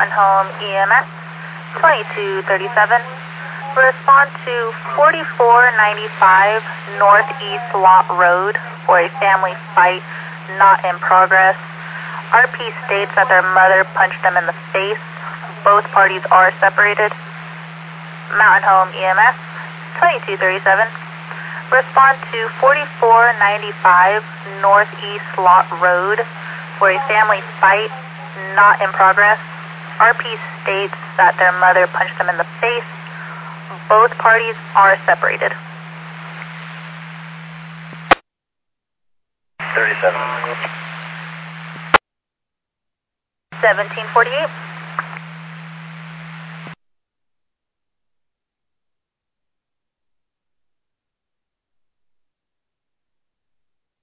Mountain Home EMS, 2237. Respond to 4495 Northeast Lot Road for a family fight not in progress. RP states that their mother punched them in the face. Both parties are separated. Mountain Home EMS, 2237. Respond to 4495 Northeast Lot Road for a family fight not in progress. RP states that their mother punched them in the face. Both parties are separated. 37. 1748.